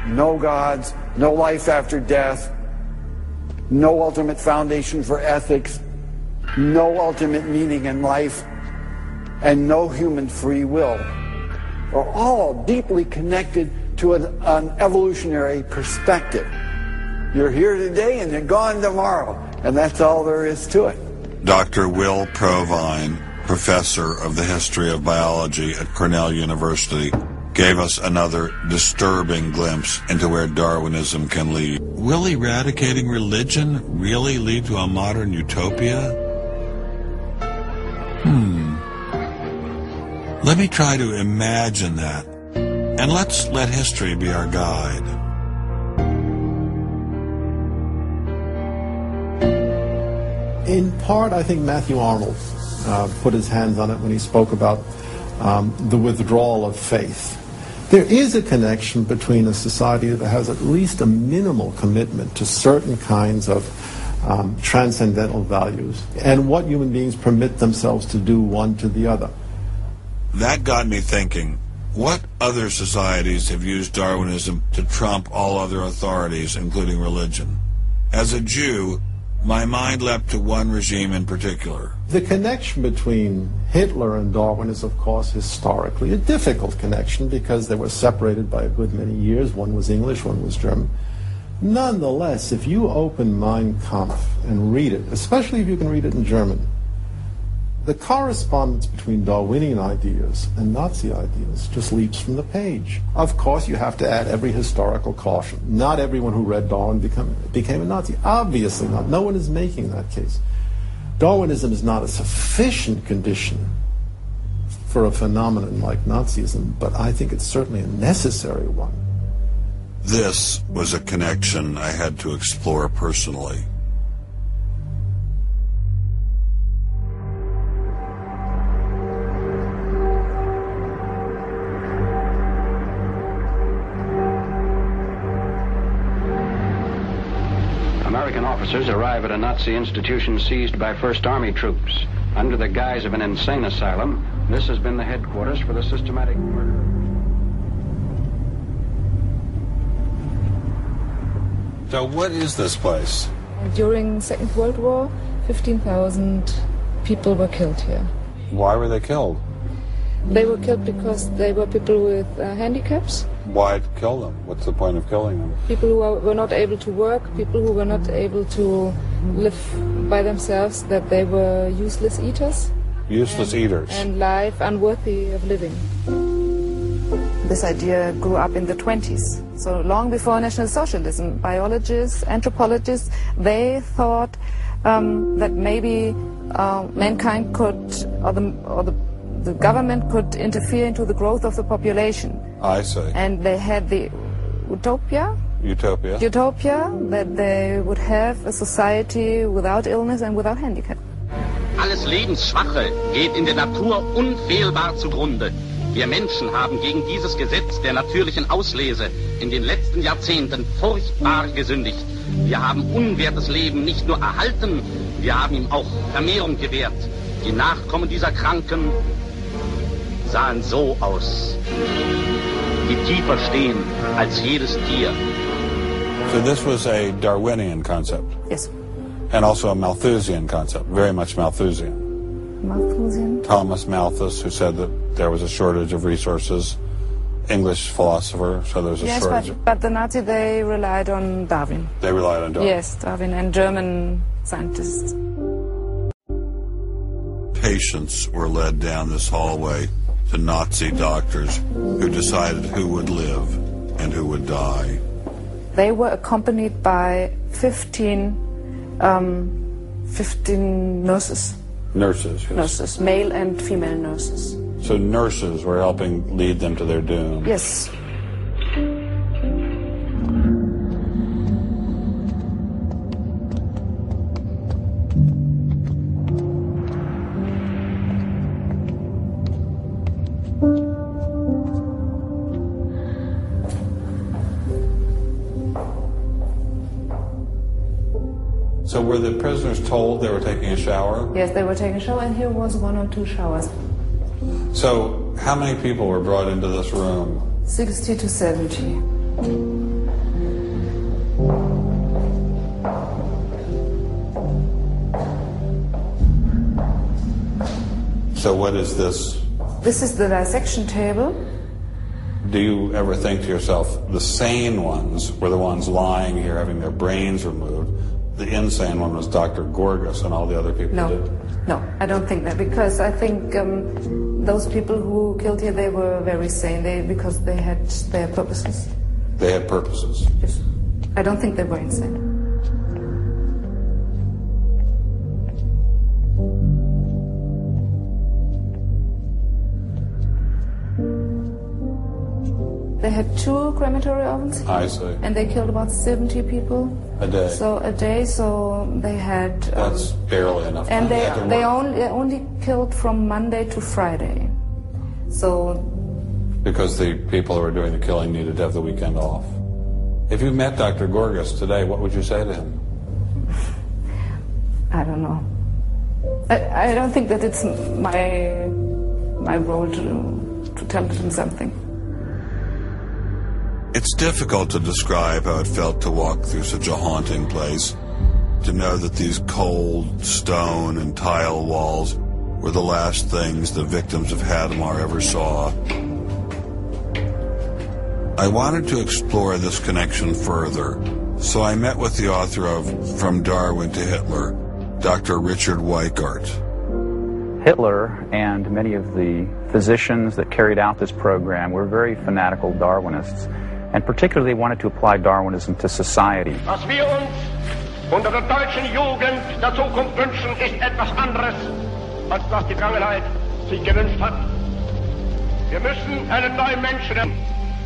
no gods, no life after death, no ultimate foundation for ethics, no ultimate meaning in life, and no human free will are all deeply connected to an evolutionary perspective. You're here today and you're gone tomorrow, and that's all there is to it. Dr. Will Provine, professor of the history of biology at Cornell University, gave us another disturbing glimpse into where Darwinism can lead. Will eradicating religion really lead to a modern utopia? Let me try to imagine that, and let's let history be our guide. In part, I think Matthew Arnold put his hands on it when he spoke about the withdrawal of faith. There is a connection between a society that has at least a minimal commitment to certain kinds of transcendental values and what human beings permit themselves to do one to the other. That got me thinking, what other societies have used Darwinism to trump all other authorities, including religion? As a Jew, my mind leapt to one regime in particular. The connection between Hitler and Darwin is, of course, historically a difficult connection because they were separated by a good many years. One was English, one was German. Nonetheless, if you open Mein Kampf and read it, especially if you can read it in German, the correspondence between Darwinian ideas and Nazi ideas just leaps from the page. Of course, you have to add every historical caution. Not everyone who read Darwin became a Nazi. Obviously not. No one is making that case. Darwinism is not a sufficient condition for a phenomenon like Nazism, but I think it's certainly a necessary one. This was a connection I had to explore personally. American officers arrive at a Nazi institution seized by First Army troops. Under the guise of an insane asylum, this has been the headquarters for the systematic murder. So what is this place? During the Second World War, 15,000 people were killed here. Why were they killed? They were killed because they were people with handicaps. Why kill them? What's the point of killing them? People who were not able to work, people who were not able to live by themselves, that they were useless eaters. Useless eaters. And life unworthy of living. This idea grew up in the 20s. So long before National Socialism, biologists, anthropologists, they thought that maybe mankind could, or the government could interfere into the growth of the population. I see. And they had the utopia, that they would have a society without illness and without handicap. Alles Lebensschwache geht in der Natur unfehlbar zugrunde. Wir Menschen haben gegen dieses Gesetz der natürlichen Auslese in den letzten Jahrzehnten furchtbar gesündigt. Wir haben unwertes Leben nicht nur erhalten, wir haben ihm auch Vermehrung gewährt. Die Nachkommen dieser Kranken sahen so aus, die tiefer stehen als jedes Tier. So this was a Darwinian concept? Yes. And also a Malthusian concept, very much Malthusian. Malthusian? Thomas Malthus, who said that there was a shortage of resources, English philosopher, so there was a shortage. Yes, but the Nazis, they relied on Darwin. They relied on Darwin? Yes, Darwin and German scientists. Patients were led down this hallway to Nazi doctors who decided who would live and who would die. They were accompanied by 15 nurses. Nurses, yes. Nurses, male and female nurses. So nurses were helping lead them to their doom. Yes. So were the prisoners told they were taking a shower? Yes, they were taking a shower, and here was 1 or 2 showers. So how many people were brought into this room? 60 to 70. So what is this? This is the dissection table. Do you ever think to yourself, the sane ones were the ones lying here having their brains removed? The insane one was Dr. Gorgas and all the other people who did? No, I don't think that, because I think those people who killed here, they were very sane, because they had their purposes. They had purposes? Yes. I don't think they were insane. They had 2 crematory ovens. I see. And they killed about 70 people. A day. So they had... That's barely enough time. And they only killed from Monday to Friday. So... Because the people who were doing the killing needed to have the weekend off. If you met Dr. Gorgas today, what would you say to him? I don't know. I don't think that it's my role to tell him something. It's difficult to describe how it felt to walk through such a haunting place, to know that these cold stone and tile walls were the last things the victims of Hadamar ever saw. I wanted to explore this connection further, so I met with the author of From Darwin to Hitler, Dr. Richard Weikart. Hitler and many of the physicians that carried out this program were very fanatical Darwinists, and particularly wanted to apply Darwinism to society. Was wir uns unter der deutschen Jugend der Zukunft wünschen, ist etwas anderes, als was die Vergangenheit sich gewünscht hat. Wir müssen einen neuen Menschen nehmen,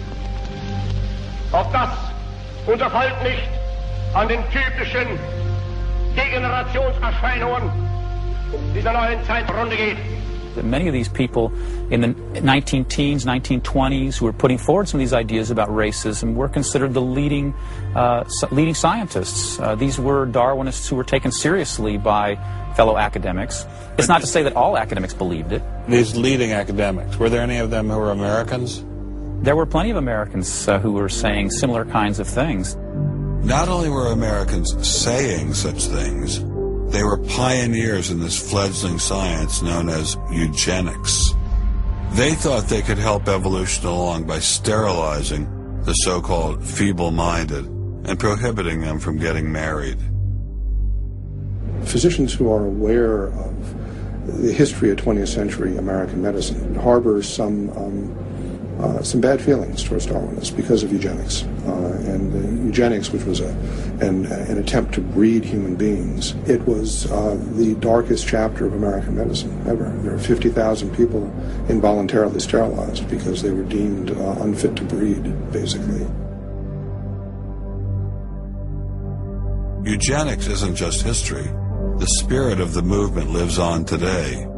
auf das unser Volk nicht an den typischen Degenerationserscheinungen dieser neuen Zeit runde geht. Many of these people in the 19-teens, 1920s, who were putting forward some of these ideas about racism were considered the leading scientists. These were Darwinists who were taken seriously by fellow academics. It's not to say that all academics believed it. These leading academics, were there any of them who were Americans? There were plenty of Americans who were saying similar kinds of things. Not only were Americans saying such things, they were pioneers in this fledgling science known as eugenics. They thought they could help evolution along by sterilizing the so-called feeble-minded and prohibiting them from getting married. Physicians who are aware of the history of 20th century American medicine harbor some bad feelings towards Darwinists because of eugenics. And eugenics, which was an attempt to breed human beings, it was the darkest chapter of American medicine ever. There were 50,000 people involuntarily sterilized because they were deemed unfit to breed, basically. Eugenics isn't just history. The spirit of the movement lives on today.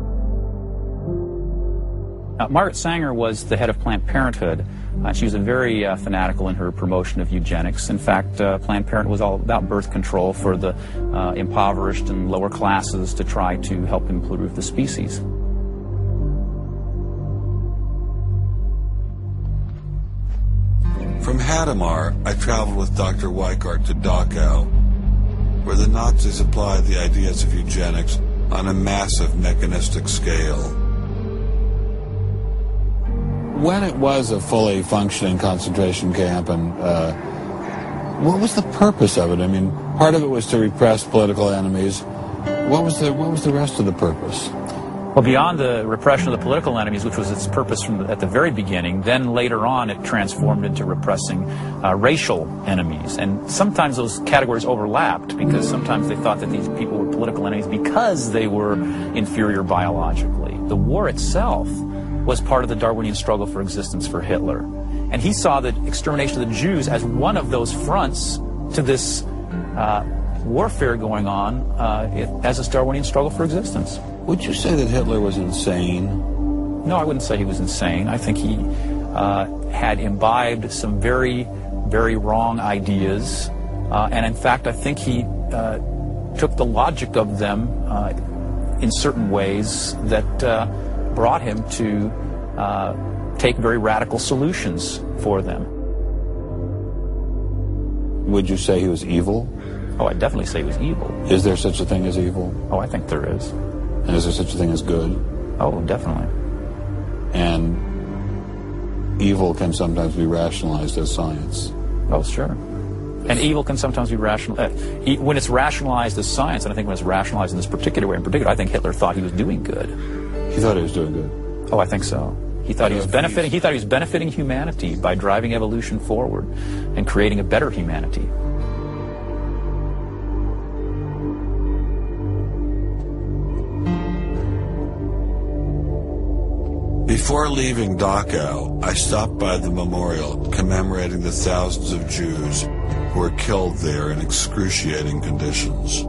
Margaret Sanger was the head of Planned Parenthood. She was very fanatical in her promotion of eugenics. In fact, Planned Parenthood was all about birth control for the impoverished and lower classes to try to help improve the species. From Hadamar, I traveled with Dr. Weikart to Dachau, where the Nazis applied the ideas of eugenics on a massive mechanistic scale. When it was a fully functioning concentration camp, and what was the purpose of it? I mean, part of it was to repress political enemies. What was the rest of the purpose? Well, beyond the repression of the political enemies, which was its purpose at the very beginning, then later on it transformed into repressing racial enemies. And sometimes those categories overlapped, because sometimes they thought that these people were political enemies because they were inferior biologically. The war itself was part of the Darwinian struggle for existence for Hitler. And he saw the extermination of the Jews as one of those fronts to this warfare going on as this Darwinian struggle for existence. Would you say that Hitler was insane? No, I wouldn't say he was insane. I think he had imbibed some very, very wrong ideas. And in fact, I think he took the logic of them in certain ways that brought him to take very radical solutions for them. Would you say he was evil? Oh, I'd definitely say he was evil. Is there such a thing as evil? Oh, I think there is. And is there such a thing as good? Oh, definitely. And evil can sometimes be rationalized as science. Oh, sure. And evil can sometimes be when it's rationalized as science, and I think when it's rationalized in this particular way in particular, I think Hitler thought he was doing good. He thought he was doing good. Oh, I think so. He thought he was benefiting. He thought he was benefiting humanity by driving evolution forward and creating a better humanity. Before leaving Dachau, I stopped by the memorial commemorating the thousands of Jews who were killed there in excruciating conditions.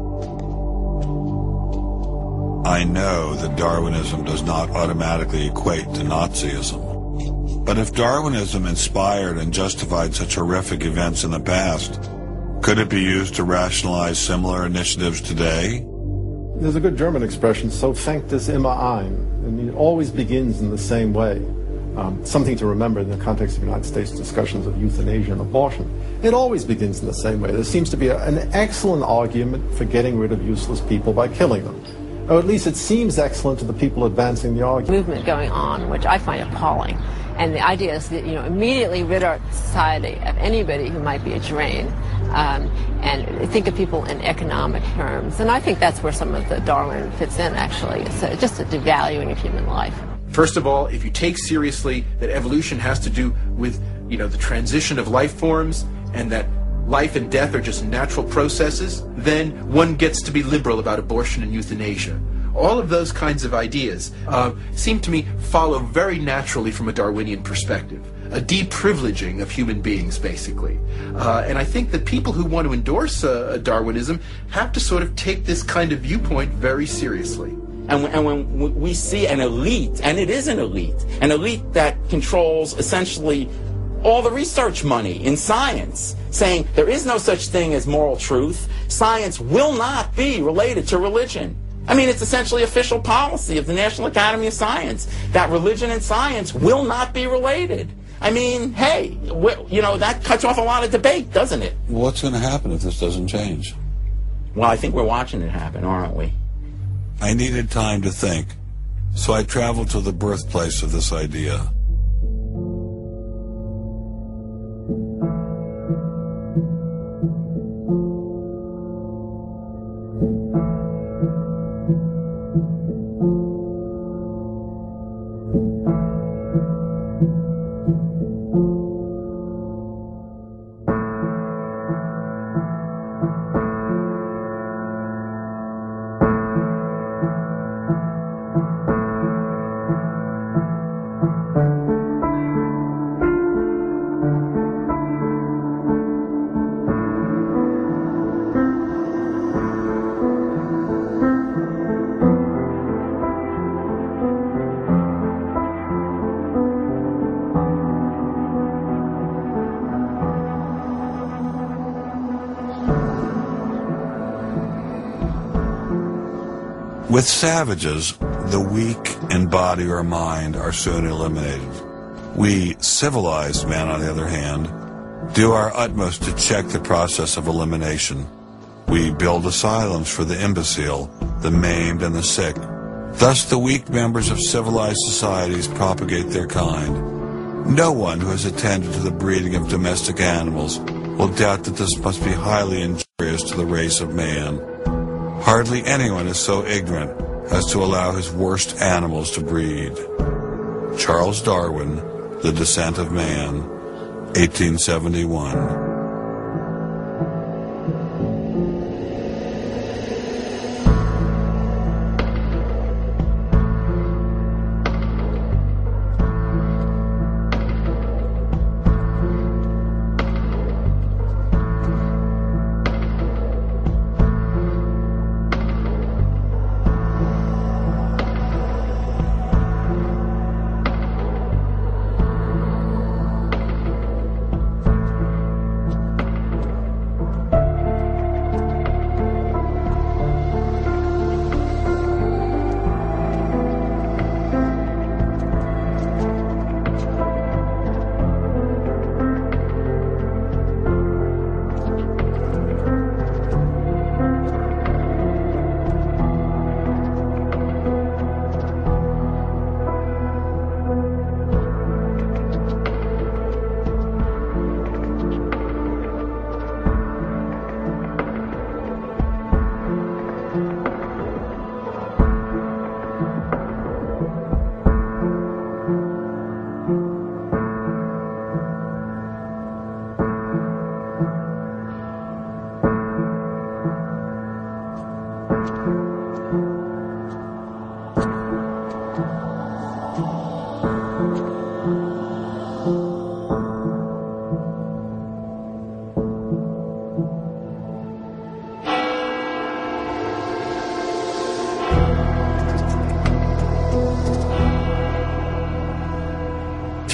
I know that Darwinism does not automatically equate to Nazism. But if Darwinism inspired and justified such horrific events in the past, could it be used to rationalize similar initiatives today? There's a good German expression, so fängt es immer ein. I mean, it always begins in the same way. Something to remember in the context of United States discussions of euthanasia and abortion. It always begins in the same way. There seems to be an excellent argument for getting rid of useless people by killing them. Or at least it seems excellent to the people advancing the argument. Movement going on, which I find appalling. And the idea is that, immediately rid our society of anybody who might be a drain, and think of people in economic terms. And I think that's where some of the Darwin fits in, actually. It's just a devaluing of human life. First of all, if you take seriously that evolution has to do with, the transition of life forms, and that life and death are just natural processes, then one gets to be liberal about abortion and euthanasia. All of those kinds of ideas seem to me follow very naturally from a Darwinian perspective, a deprivileging of human beings, basically. And I think that people who want to endorse Darwinism have to sort of take this kind of viewpoint very seriously. And when we see an elite, and it is an elite that controls essentially all the research money in science, saying there is no such thing as moral truth, science will not be related to religion. I mean, it's essentially official policy of the National Academy of Science that religion and science will not be related. I mean, hey, that cuts off a lot of debate, doesn't it? What's going to happen if this doesn't change? Well, I think we're watching it happen, aren't we? I needed time to think, so I traveled to the birthplace of this idea. With savages, the weak in body or mind are soon eliminated. We, civilized men, on the other hand, do our utmost to check the process of elimination. We build asylums for the imbecile, the maimed, and the sick. Thus, the weak members of civilized societies propagate their kind. No one who has attended to the breeding of domestic animals will doubt that this must be highly injurious to the race of man. Hardly anyone is so ignorant as to allow his worst animals to breed. Charles Darwin, The Descent of Man, 1871.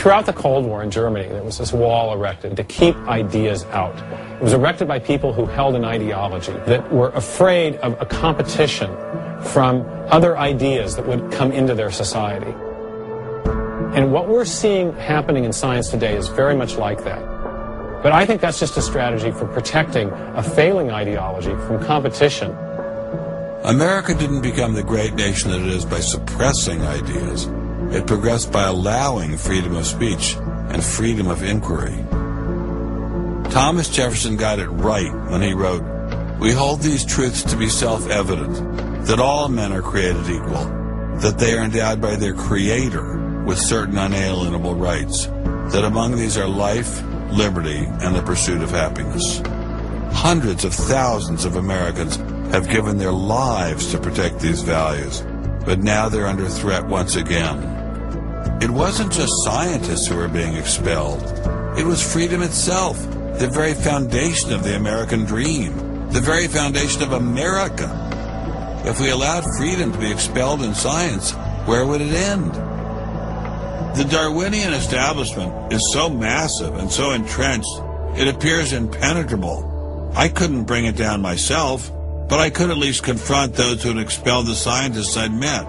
Throughout the Cold War in Germany, there was this wall erected to keep ideas out. It was erected by people who held an ideology that were afraid of a competition from other ideas that would come into their society. And what we're seeing happening in science today is very much like that. But I think that's just a strategy for protecting a failing ideology from competition. America didn't become the great nation that it is by suppressing ideas. It progressed by allowing freedom of speech and freedom of inquiry. Thomas Jefferson got it right when he wrote, "We hold these truths to be self-evident, that all men are created equal, that they are endowed by their Creator with certain unalienable rights, that among these are life, liberty, and the pursuit of happiness." Hundreds of thousands of Americans have given their lives to protect these values, but now they're under threat once again. It wasn't just scientists who were being expelled. It was freedom itself, the very foundation of the American dream, the very foundation of America. If we allowed freedom to be expelled in science, where would it end? The Darwinian establishment is so massive and so entrenched, it appears impenetrable. I couldn't bring it down myself, but I could at least confront those who had expelled the scientists I'd met.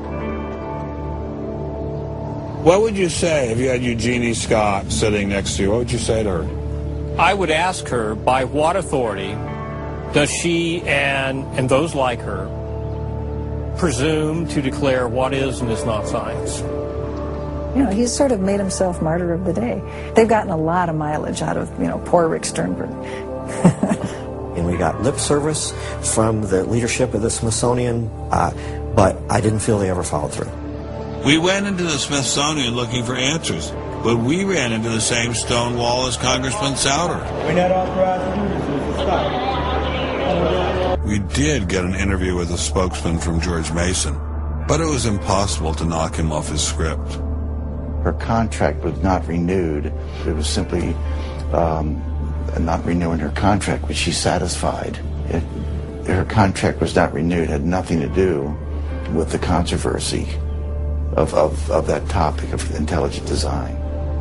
What would you say if you had Eugenie Scott sitting next to you? What would you say to her? I would ask her, by what authority does she and those like her presume to declare what is and is not science? You know, he's sort of made himself martyr of the day. They've gotten a lot of mileage out of, poor Rick Sternberg. And we got lip service from the leadership of the Smithsonian, but I didn't feel they ever followed through. We went into the Smithsonian looking for answers, but we ran into the same stone wall as Congressman Souter. We're not authorized to do this, Mr. Scott. We did get an interview with a spokesman from George Mason, but it was impossible to knock him off his script. Her contract was not renewed. It was simply not renewing her contract, which she's satisfied. Her contract was not renewed. It had nothing to do with the controversy of that topic of intelligent design.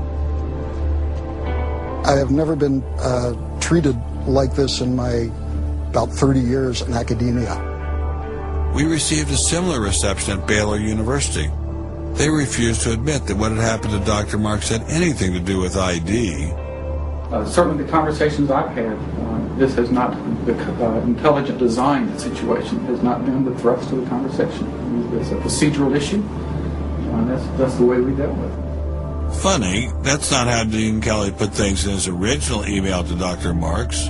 I have never been treated like this in my about 30 years in academia. We received a similar reception at Baylor University. They refused to admit that what had happened to Dr. Marks had anything to do with ID. Certainly the conversations I've had, this has not, the intelligent design situation has not been the thrust of the conversation. It's a procedural issue, and that's the way we dealt with it. Funny, that's not how Dean Kelly put things in his original email to Dr. Marks.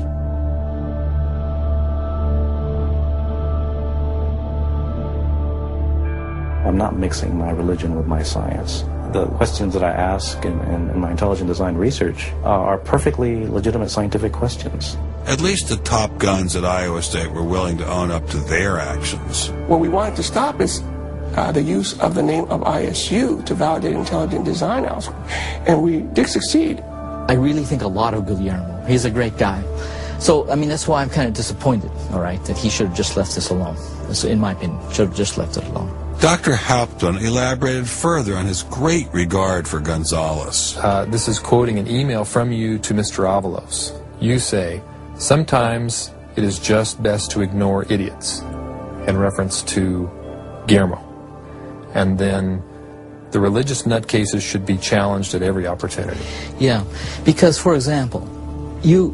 I'm not mixing my religion with my science. The questions that I ask in my intelligent design research are perfectly legitimate scientific questions. At least the top guns at Iowa State were willing to own up to their actions. What we wanted to stop is the use of the name of ISU to validate intelligent design elsewhere. And we did succeed. I really think a lot of Guillermo. He's a great guy. So, that's why I'm kind of disappointed, all right, that he should have just left this alone. So, in my opinion, should have just left it alone. Dr. Hauptmann elaborated further on his great regard for Gonzales. This is quoting an email from you to Mr. Avalos. You say, "Sometimes it is just best to ignore idiots," in reference to Guillermo. And then the religious nutcases should be challenged at every opportunity. Yeah, because, for example, you...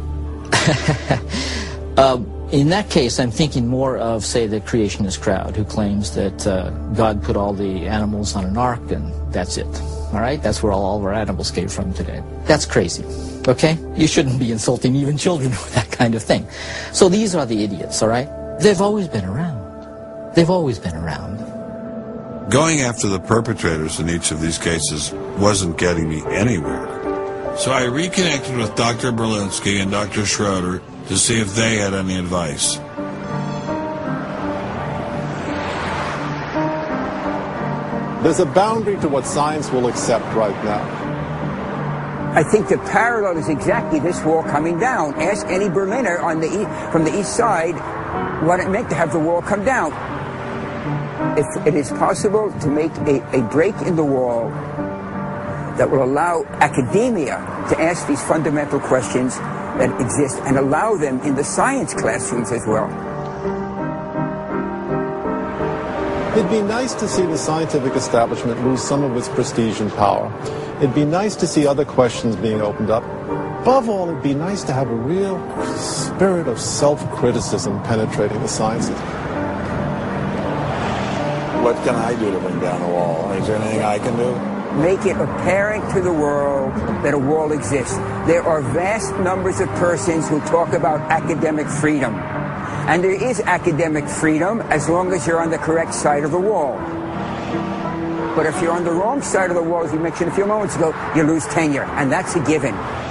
in that case, I'm thinking more of, say, the creationist crowd who claims that God put all the animals on an ark and that's it. All right? That's where all of our animals came from today. That's crazy. Okay? You shouldn't be insulting even children with that kind of thing. So these are the idiots, all right? They've always been around. They've always been around. Going after the perpetrators in each of these cases wasn't getting me anywhere. So I reconnected with Dr. Berlinski and Dr. Schroeder to see if they had any advice. There's a boundary to what science will accept right now. I think the parallel is exactly this wall coming down. Ask any Berliner from the east side what it meant to have the wall come down. If it is possible to make a break in the wall that will allow academia to ask these fundamental questions that exist and allow them in the science classrooms as well. It'd be nice to see the scientific establishment lose some of its prestige and power. It'd be nice to see other questions being opened up. Above all, it'd be nice to have a real spirit of self-criticism penetrating the sciences. What can I do to bring down a wall? Is there anything I can do? Make it apparent to the world that a wall exists. There are vast numbers of persons who talk about academic freedom. And there is academic freedom as long as you're on the correct side of the wall. But if you're on the wrong side of the wall, as we mentioned a few moments ago, you lose tenure, and that's a given.